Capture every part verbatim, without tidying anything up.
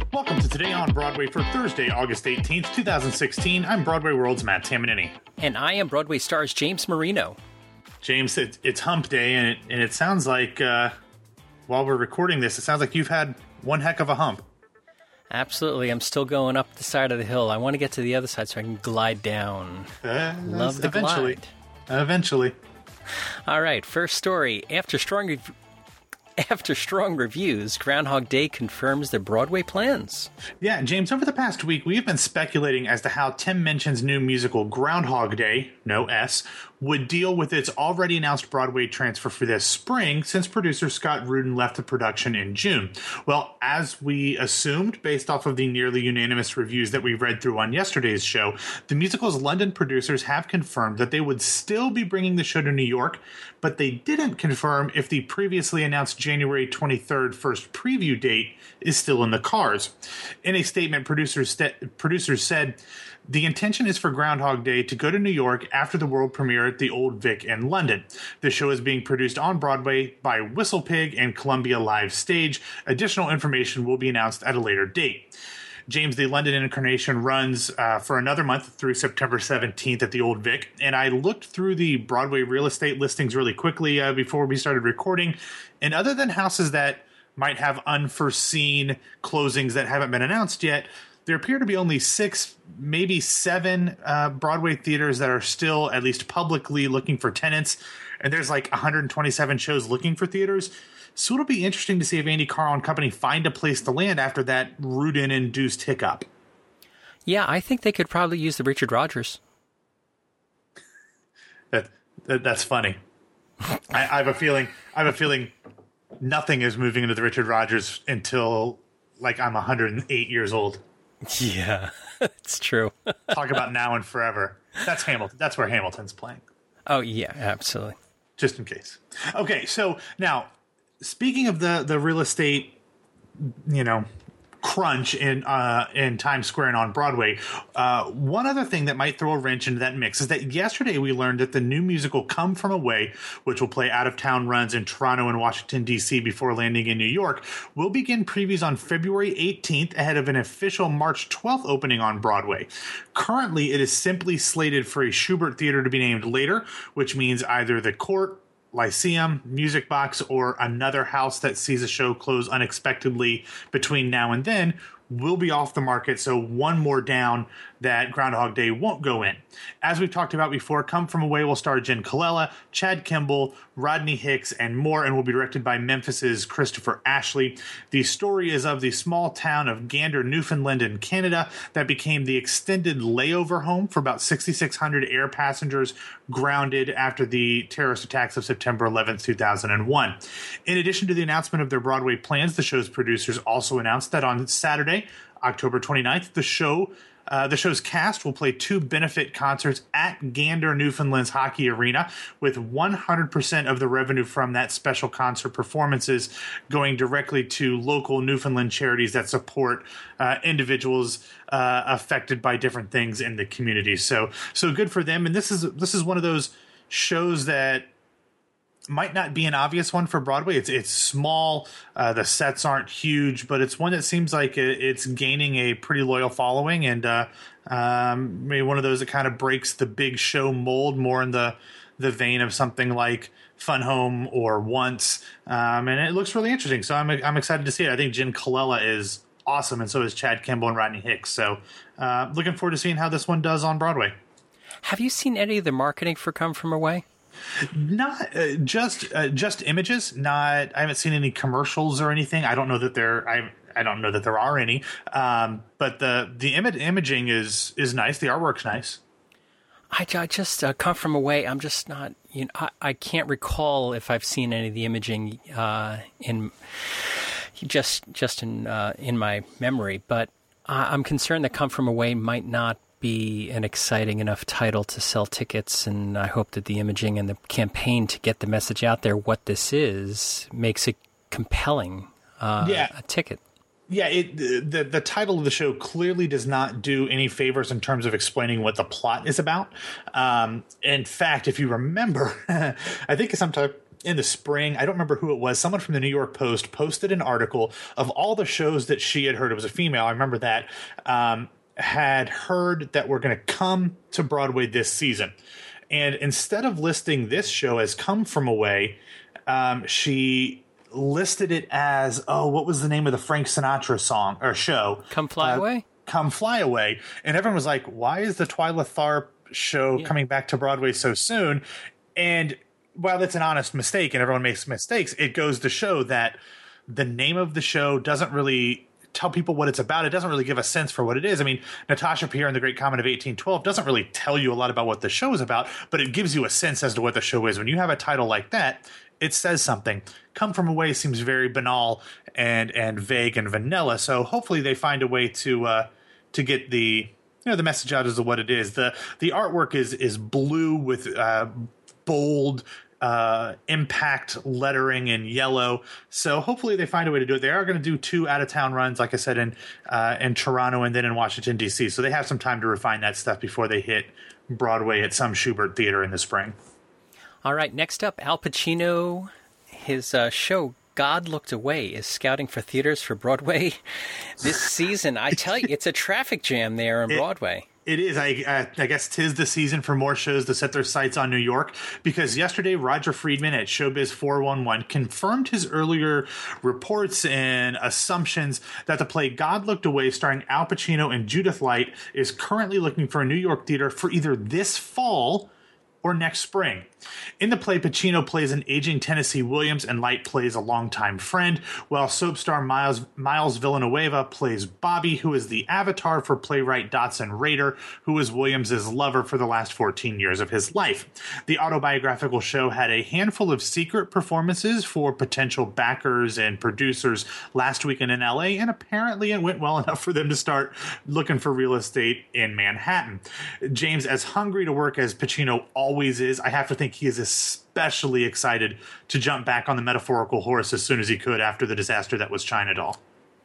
Welcome to Today on Broadway for Thursday, August eighteenth, twenty sixteen. I'm Broadway World's Matt Tamanini. And I am Broadway Stars James Marino. James, it, it's hump day, and it, and it sounds like, uh, while we're recording this, it sounds like you've had one heck of a hump. Absolutely. I'm still going up the side of the hill. I want to get to the other side so I can glide down. Uh, Love the eventually. glide. Eventually. All right, first story. After strong rev- After strong reviews, Groundhog Day confirms their Broadway plans. Yeah, James, over the past week, we've been speculating as to how Tim Minchin's new musical Groundhog Day, no S, would deal with its already announced Broadway transfer for this spring, since producer Scott Rudin left the production in June. Well, as we assumed, based off of the nearly unanimous reviews that we read through on yesterday's show, the musical's London producers have confirmed that they would still be bringing the show to New York, but they didn't confirm if the previously announced January twenty-third first preview date is still in the cars. In a statement, producers, st- producers said, "The intention is for Groundhog Day to go to New York after the world premiere at the Old Vic in London. The show is being produced on Broadway by Whistle Pig and Columbia Live Stage. Additional information will be announced at a later date." James, the London incarnation runs uh, for another month through September seventeenth at the Old Vic, and I looked through the Broadway real estate listings really quickly uh, before we started recording, and other than houses that might have unforeseen closings that haven't been announced yet, there appear to be only six, maybe seven uh, Broadway theaters that are still, at least publicly, looking for tenants, and there's like one hundred twenty-seven shows looking for theaters. So it'll be interesting to see if Andy Carl and company find a place to land after that Rudin-induced hiccup. Yeah, I think they could probably use the Richard Rodgers. That, that that's funny. I, I have a feeling. I have a feeling nothing is moving into the Richard Rodgers until like I'm one hundred eight years old. Yeah, it's true. Talk about now and forever. That's Hamilton. That's where Hamilton's playing. Oh yeah, absolutely. Just in case. Okay, so now. Speaking of the, the real estate, you know, crunch in uh, in Times Square and on Broadway, uh, one other thing that might throw a wrench into that mix is that yesterday we learned that the new musical Come From Away, which will play out-of-town runs in Toronto and Washington, D C before landing in New York, will begin previews on February eighteenth ahead of an official March twelfth opening on Broadway. Currently, it is simply slated for a Shubert Theater to be named later, which means either the Court, Lyceum, Music Box, or another house that sees a show close unexpectedly between now and then will be off the market, so one more down that Groundhog Day won't go in. As we've talked about before, Come From Away will star Jen Colella, Chad Kimball, Rodney Hicks, and more, and will be directed by Memphis's Christopher Ashley. The story is of the small town of Gander, Newfoundland in Canada that became the extended layover home for about six thousand six hundred air passengers grounded after the terrorist attacks of September eleventh, two thousand one. In addition to the announcement of their Broadway plans, the show's producers also announced that on Saturday, October twenty-ninth, the show Uh, the show's cast will play two benefit concerts at Gander, Newfoundland's hockey arena, with one hundred percent of the revenue from that special concert performances going directly to local Newfoundland charities that support uh, individuals uh, affected by different things in the community. So, so good for them. And this is this is one of those shows that might not be an obvious one for Broadway. It's it's small. Uh, the sets aren't huge, but it's one that seems like it, it's gaining a pretty loyal following, and uh, um, maybe one of those that kind of breaks the big show mold, more in the the vein of something like Fun Home or Once. Um, and it looks really interesting. So I'm I'm excited to see it. I think Jen Colella is awesome, and so is Chad Kimball and Rodney Hicks. So uh, looking forward to seeing how this one does on Broadway. Have you seen any of the marketing for Come From Away? Not uh, just uh, just images. Not I haven't seen any commercials or anything. I don't know that there. I I don't know that there are any. Um, but the the Im- imaging is is nice. The artwork's nice. I, I just uh, Come From Away. I'm just not. You know, I, I can't recall if I've seen any of the imaging uh, in just just in uh, in my memory. But uh, I'm concerned that Come From Away might not be an exciting enough title to sell tickets, and I hope that the imaging and the campaign to get the message out there what this is makes it compelling uh, yeah. a ticket. Yeah, it, the the title of the show clearly does not do any favors in terms of explaining what the plot is about. Um, in fact, if you remember, I think sometime in the spring, I don't remember who it was, someone from the New York Post posted an article of all the shows that she had heard. It was a female, I remember that, um, had heard that were going to come to Broadway this season. And instead of listing this show as Come From Away, um, she listed it as, oh, what was the name of the Frank Sinatra song or show? Come Fly uh, Away? Come Fly Away. And everyone was like, why is the Twyla Tharp show yeah. coming back to Broadway so soon? And while it's an honest mistake and everyone makes mistakes, it goes to show that the name of the show doesn't really tell people what it's about. It doesn't really give a sense for what it is. I mean, Natasha Pierre and the Great Comet of eighteen twelve doesn't really tell you a lot about what the show is about, but it gives you a sense as to what the show is. When you have a title like that, it says something. Come From Away seems very banal and and vague and vanilla. So hopefully they find a way to uh, to get the you know the message out as to what it is. The the artwork is is blue with uh, bold uh impact lettering in yellow, so hopefully they find a way to do it. They are going to do two out of town runs, like I said, in uh in Toronto and then in Washington D C, so they have some time to refine that stuff before they hit Broadway at some Schubert theater in the spring. All right, next up, Al Pacino, his uh, show God Looked Away is scouting for theaters for Broadway this season. I tell you, it's a traffic jam there on it, Broadway. It is. I, uh, I guess 'tis the season for more shows to set their sights on New York, because yesterday Roger Friedman at Showbiz four one one confirmed his earlier reports and assumptions that the play God Looked Away, starring Al Pacino and Judith Light, is currently looking for a New York theater for either this fall or next spring. In the play, Pacino plays an aging Tennessee Williams and Light plays a longtime friend, while soap star Miles, Miles Villanueva plays Bobby, who is the avatar for playwright Dotson Rader, who is Williams' lover for the last fourteen years of his life. The autobiographical show had a handful of secret performances for potential backers and producers last weekend in L A, and apparently it went well enough for them to start looking for real estate in Manhattan. James, as hungry to work as Pacino always is, I have to think he is especially excited to jump back on the metaphorical horse as soon as he could after the disaster that was China Doll.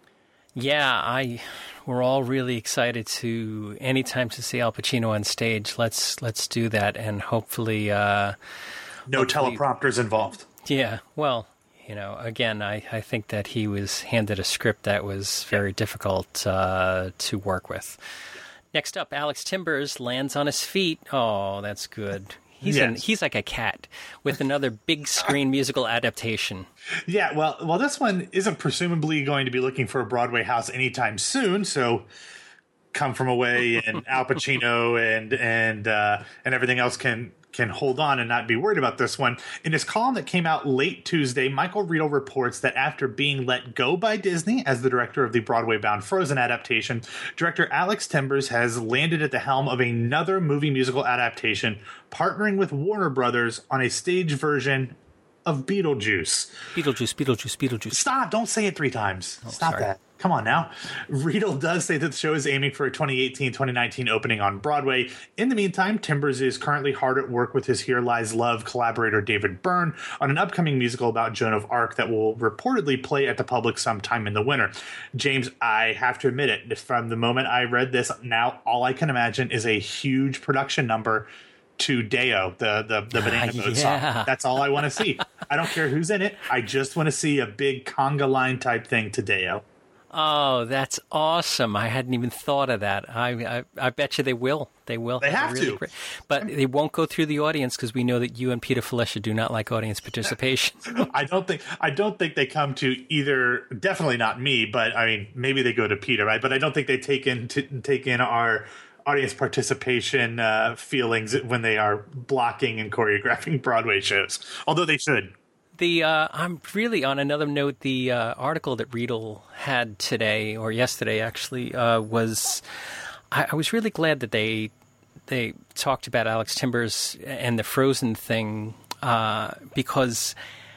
Yeah, I we're all really excited to anytime to see Al Pacino on stage. Let's let's do that, and hopefully uh, no hopefully, teleprompters involved. Yeah, well, you know, again, I, I think that he was handed a script that was very difficult uh, to work with. Next up, Alex Timbers lands on his feet. Oh, that's good. He's yes. an, he's like a cat with another big screen musical adaptation. Yeah, well, well, this one isn't presumably going to be looking for a Broadway house anytime soon. So, Come From Away and Al Pacino and and uh, and everything else can can hold on and not be worried about this one. In his column that came out late Tuesday, Michael Riedel reports that after being let go by Disney as the director of the Broadway-bound Frozen adaptation, director Alex Timbers has landed at the helm of another movie musical adaptation, partnering with Warner Brothers on a stage version of Beetlejuice. Beetlejuice, Beetlejuice, Beetlejuice. Stop! Don't say it three times. Oh, Stop sorry. that. Come on now. Riedel does say that the show is aiming for a twenty eighteen twenty nineteen opening on Broadway. In the meantime, Timbers is currently hard at work with his Here Lies Love collaborator David Byrne on an upcoming musical about Joan of Arc that will reportedly play at the public sometime in the winter. James, I have to admit it, from the moment I read this, now all I can imagine is a huge production number to Deo, the the, the Banana Boat yeah. song. That's all I want to see. I don't care who's in it. I just want to see a big conga line type thing to Deo. Oh, that's awesome. I hadn't even thought of that. I I, I bet you they will. They will. They have really to. Great. But they won't go through the audience because we know that you and Peter Fleischer do not like audience participation. I don't think I don't think they come to either. Definitely not me, but I mean, maybe they go to Peter, right? But I don't think they take in t- take in our audience participation uh, feelings when they are blocking and choreographing Broadway shows. Although they should. The uh, I'm really on another note. The uh, article that Riedel had today or yesterday actually uh, was. I, I was really glad that they they talked about Alex Timbers and the Frozen thing uh, because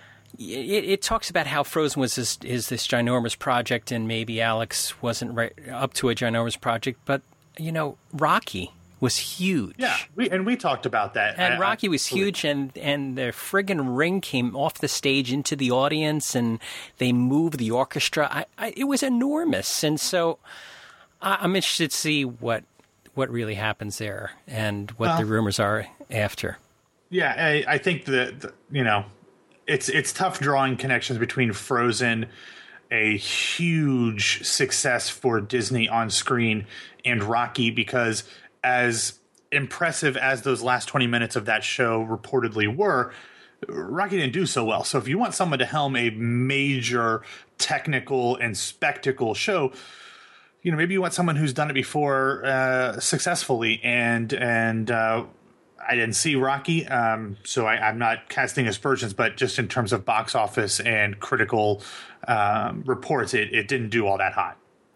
it, it talks about how Frozen was this, is this ginormous project and maybe Alex wasn't right, up to a ginormous project, but you know Rocky was huge. Yeah, we, and we talked about that. And I, Rocky I, was huge, and, and the friggin' ring came off the stage into the audience, and they moved the orchestra. I, I, it was enormous, and so I, I'm interested to see what what really happens there and what well, the rumors are after. Yeah, I, I think that, you know, it's it's tough drawing connections between Frozen, a huge success for Disney on screen, and Rocky, because as impressive as those last twenty minutes of that show reportedly were, Rocky didn't do so well. So if you want someone to helm a major technical and spectacle show, you know, maybe you want someone who's done it before uh, successfully. And and uh, I didn't see Rocky, um, so I, I'm not casting aspersions, but just in terms of box office and critical um, reports, it, it didn't do all that hot.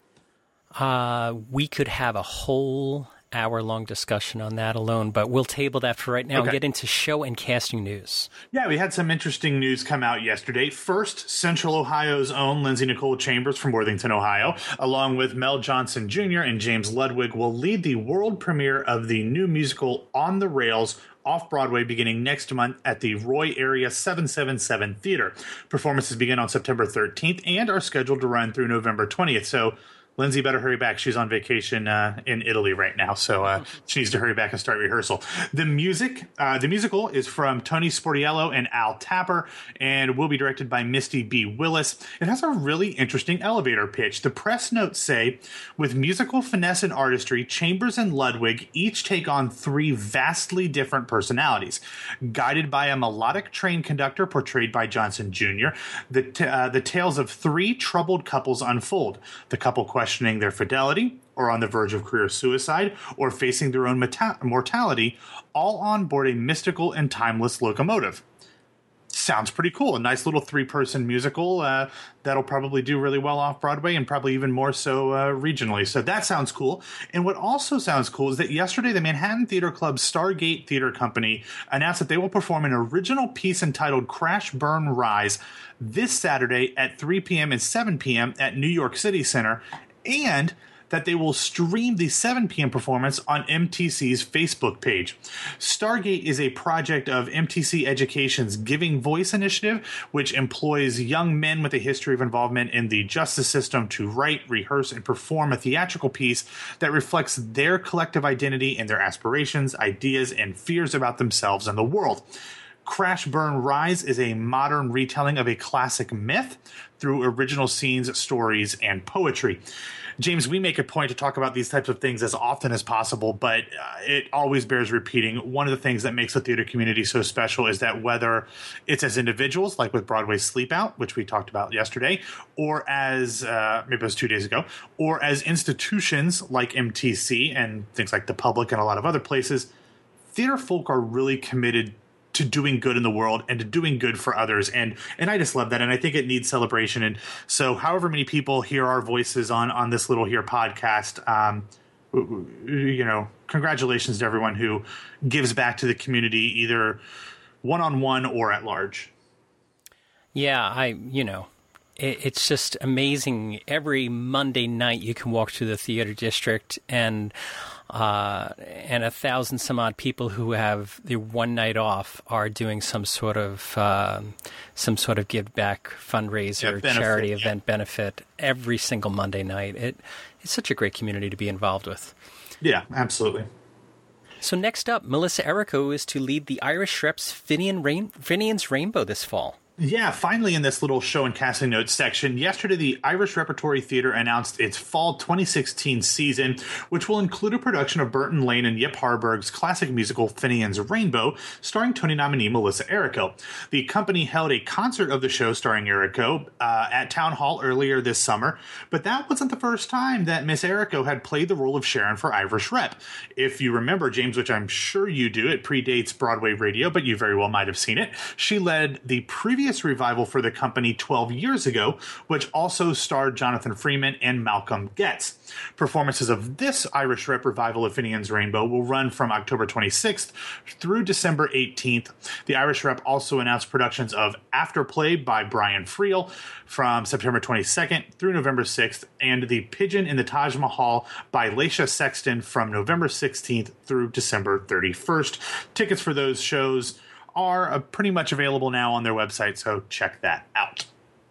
Uh, we could have a whole hour-long discussion on that alone, but we'll table that for right now Okay. and get into show and casting news. Yeah, we had some interesting news come out yesterday. First, Central Ohio's own Lindsay Nicole Chambers from Worthington, Ohio, along with Mel Johnson Junior and James Ludwig, will lead the world premiere of the new musical On the Rails off-Broadway beginning next month at the Roy Area seven seventy-seven Theater. Performances begin on September thirteenth and are scheduled to run through November twentieth, so Lindsay better hurry back. She's on vacation uh, in Italy right now, so uh, she needs to hurry back and start rehearsal. The music, uh, the musical is from Tony Sportiello and Al Tapper, and will be directed by Misty B. Willis. It has a really interesting elevator pitch. The press notes say, with musical finesse and artistry, Chambers and Ludwig each take on three vastly different personalities. Guided by a melodic train conductor portrayed by Johnson Junior, the, t- uh, the tales of three troubled couples unfold. The couple questions questioning their fidelity, or on the verge of career suicide, or facing their own meta- mortality, all on board a mystical and timeless locomotive. Sounds pretty cool. A nice little three-person musical uh, that'll probably do really well off-Broadway and probably even more so uh, regionally. So that sounds cool. And what also sounds cool is that yesterday the Manhattan Theater Club's Stargate Theater Company announced that they will perform an original piece entitled Crash, Burn, Rise this Saturday at three p.m. and seven p.m. at New York City Center, and that they will stream the seven p.m. performance on M T C's Facebook page. Stargate is a project of M T C Education's Giving Voice initiative, which employs young men with a history of involvement in the justice system to write, rehearse, and perform a theatrical piece that reflects their collective identity and their aspirations, ideas, and fears about themselves and the world. Crash, Burn, Rise is a modern retelling of a classic myth through original scenes, stories, and poetry. James, we make a point to talk about these types of things as often as possible, but uh, it always bears repeating. One of the things that makes the theater community so special is that whether it's as individuals, like with Broadway's Sleep Out, which we talked about yesterday, or as, uh, maybe it was two days ago, or as institutions like M T C and things like the Public and a lot of other places, theater folk are really committed to doing good in the world and to doing good for others. And and I just love that. And I think it needs celebration. And so however many people hear our voices on, on this little here podcast, um, you know, congratulations to everyone who gives back to the community, either one-on-one or at large. Yeah, I, you know, it, it's just amazing. Every Monday night you can walk through the theater district and Uh, and a thousand some odd people who have the one night off are doing some sort of um, some sort of give back fundraiser, yeah, benefit, charity yeah. event benefit every single Monday night. It it's such a great community to be involved with. Yeah, absolutely. So next up, Melissa Errico is to lead the Irish Reps Finian Rain- Finian's Rainbow this fall. Yeah, finally in this little show and casting notes section, yesterday the Irish Repertory Theatre announced its fall twenty sixteen season, which will include a production of Burton Lane and Yip Harburg's classic musical Finian's Rainbow, starring Tony nominee Melissa Errico. The company held a concert of the show starring Errico uh, at Town Hall earlier this summer, but that wasn't the first time that Miss Errico had played the role of Sharon for Irish Rep. If you remember, James, which I'm sure you do, it predates Broadway radio, but you very well might have seen it. She led the previous revival for the company twelve years ago, which also starred Jonathan Freeman and Malcolm Getz. Performances of this Irish Rep revival of Finian's Rainbow will run from October twenty-sixth through December eighteenth. The Irish Rep also announced productions of Afterplay by Brian Friel from September twenty-second through November sixth, and The Pigeon in the Taj Mahal by Laisha Sexton from November sixteenth through December thirty-first. Tickets for those shows are uh, pretty much available now on their website, so check that out.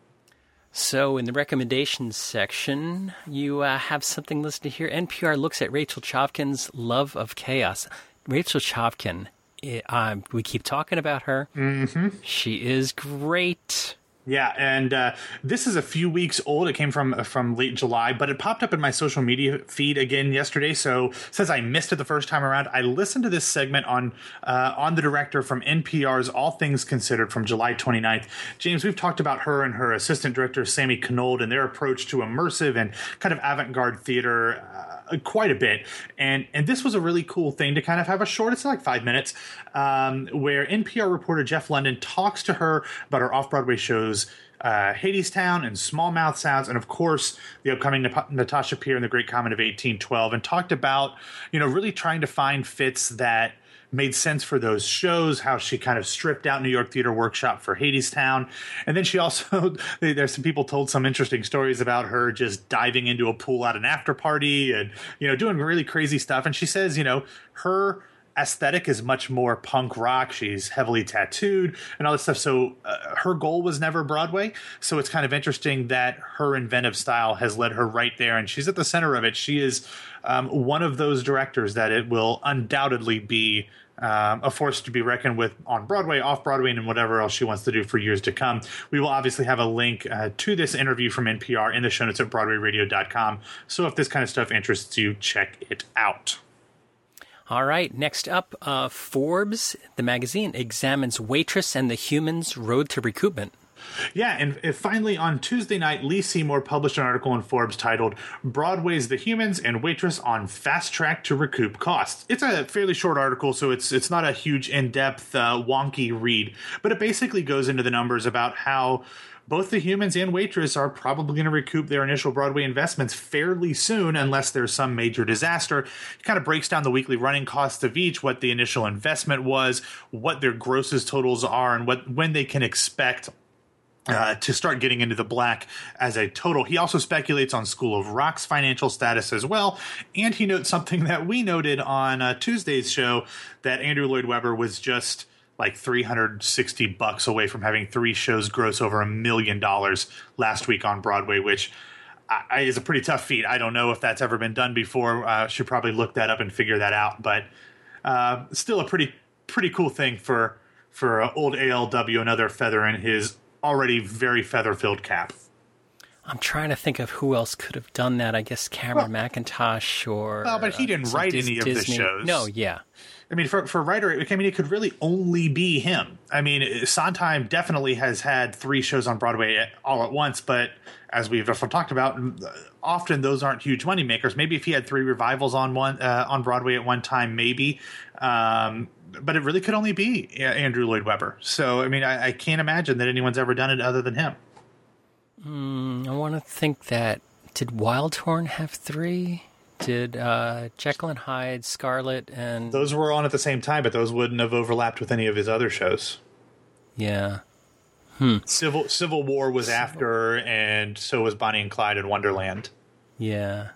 So in the recommendations section, you uh, have something listed here. N P R looks at Rachel Chavkin's Love of Chaos. Rachel Chavkin it, um, we keep talking about her. Mm-hmm. She is great. Yeah, and uh, this is a few weeks old. It came from from late July, but it popped up in my social media feed again yesterday. So since I missed it the first time around, I listened to this segment on uh, on the director from N P R's All Things Considered from July twenty-ninth. James, we've talked about her and her assistant director, Sammy Knold, and their approach to immersive and kind of avant-garde theater uh, quite a bit. And and this was a really cool thing to kind of have a short, it's like five minutes, um, where N P R reporter Jeff London talks to her about her off-Broadway shows, Uh, Hadestown and Small Mouth Sounds, and of course the upcoming Nat- Natasha Pierre and the Great Comet of eighteen twelve, and talked about, you know, really trying to find fits that made sense for those shows, how she kind of stripped out New York Theater Workshop for Hadestown. And then she also, there's some people told some interesting stories about her just diving into a pool at an after party and, you know, doing really crazy stuff. And she says, you know, her aesthetic is much more punk rock. She's heavily tattooed and all this stuff. So uh, her goal was never Broadway. So it's kind of interesting that her inventive style has led her right there, and she's at the center of it. She is um, one of those directors that it will undoubtedly be um, a force to be reckoned with on Broadway, off Broadway, and whatever else she wants to do for years to come. We will obviously have a link uh, to this interview from N P R in the show notes at broadway radio dot com. So if this kind of stuff interests you, check it out. All right, next up, uh, Forbes, the magazine, examines Waitress and the Humans' Road to Recoupment. Yeah, and, and finally on Tuesday night, Lee Seymour published an article in Forbes titled Broadway's The Humans and Waitress on Fast Track to Recoup Costs. It's a fairly short article, so it's it's not a huge, in-depth, uh, wonky read, but it basically goes into the numbers about how both The Humans and Waitress are probably going to recoup their initial Broadway investments fairly soon unless there's some major disaster. It kind of breaks down the weekly running costs of each, what the initial investment was, what their grosses totals are, and what when they can expect uh, to start getting into the black as a total. He also speculates on School of Rock's financial status as well, and he notes something that we noted on uh, Tuesday's show, that Andrew Lloyd Webber was just like three hundred sixty bucks away from having three shows gross over a million dollars last week on Broadway, which I, is a pretty tough feat. I don't know if that's ever been done before. Uh, should probably look that up and figure that out. But uh, still a pretty pretty cool thing for for uh, old A L W, another feather in his already very feather-filled cap. I'm trying to think of who else could have done that. I guess Cameron well, McIntosh or... Well, but he didn't uh, write Dis- any of Disney. the shows. No, yeah. I mean, for for a writer, I mean, it could really only be him. I mean, Sondheim definitely has had three shows on Broadway all at once, but as we've talked about, often those aren't huge moneymakers. Maybe if he had three revivals on one uh, on Broadway at one time, maybe. Um, but it really could only be Andrew Lloyd Webber. So, I mean, I, I can't imagine that anyone's ever done it other than him. Mm, I want to think that, did Wildhorn have three? Did uh, Jekyll and Hyde, Scarlet, and... Those were on at the same time, but those wouldn't have overlapped with any of his other shows. Yeah. Hmm. Civil Civil War was Civil. after, and so was Bonnie and Clyde in Wonderland. Yeah.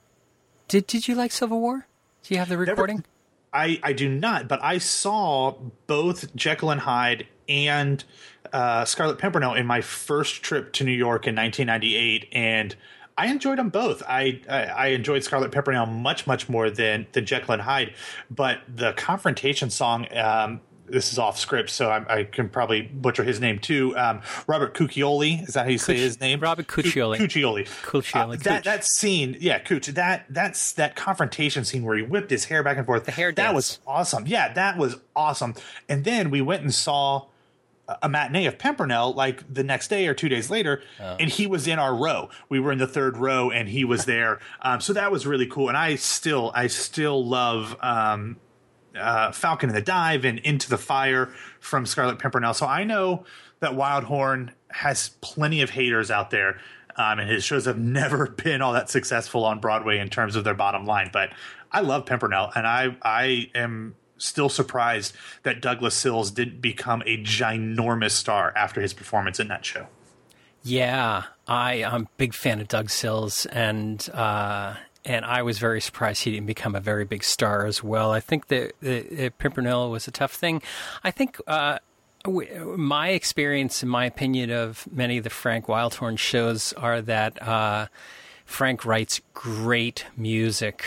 Did Did you like Civil War? Do you have the recording? Never, I, I do not, but I saw both Jekyll and Hyde and uh, Scarlet Pimpernel in my first trip to New York in nineteen ninety-eight, and I enjoyed them both. I, I I enjoyed Scarlet Pimpernel much, much more than, than Jekyll and Hyde. But the Confrontation song, um, this is off script, so I, I can probably butcher his name too. Um, Robert Cuccioli, is that how you say Cucci- his name? Robert Cuccioli. Cuccioli. Cuccioli. Uh, that that scene, yeah, Cucci. That that's that confrontation scene where he whipped his hair back and forth. The hair dance. That was awesome. Yeah, that was awesome. And then we went and saw a matinee of Pimpernel like the next day or two days later, oh. and he was in our row. We were in the third row, and he was there. um, so that was really cool. And I still, I still love um, uh, Falcon and the Dive and Into the Fire from Scarlet Pimpernel. So I know that Wildhorn has plenty of haters out there, um, and his shows have never been all that successful on Broadway in terms of their bottom line. But I love Pimpernel, and I, I am still surprised that Douglas Sills didn't become a ginormous star after his performance in that show. Yeah, I, I'm a big fan of Doug Sills, and uh, and I was very surprised he didn't become a very big star as well. I think that the, Pimpernel was a tough thing. I think uh, w- my experience, in my opinion, of many of the Frank Wildhorn shows are that uh, Frank writes great music,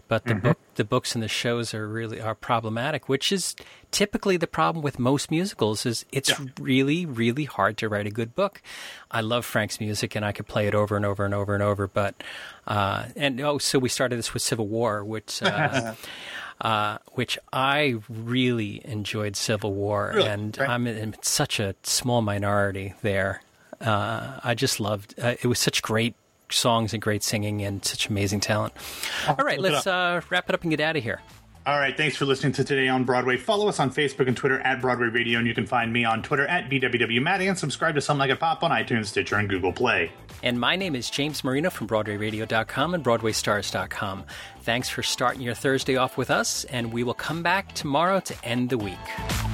but the Mhm. book, the books and the shows are really are problematic, which is typically the problem with most musicals. Is it's Yeah. really, really hard to write a good book. I love Frank's music, and I could play it over and over and over and over. But uh, and oh, so we started this with Civil War, which. Uh, Uh, which I really enjoyed Civil War, Really? and Right. I'm in such a small minority there. Uh, I just loved uh, it. Was such great songs and great singing and such amazing talent. All right, look it let's uh, wrap it up and get out of here. All right, thanks for listening to Today on Broadway. Follow us on Facebook and Twitter at Broadway Radio, and you can find me on Twitter at B W W Matty, and subscribe to Some Like It Pop on iTunes, Stitcher, and Google Play. And my name is James Marino from Broadway Radio dot com and Broadway Stars dot com. Thanks for starting your Thursday off with us, and we will come back tomorrow to end the week.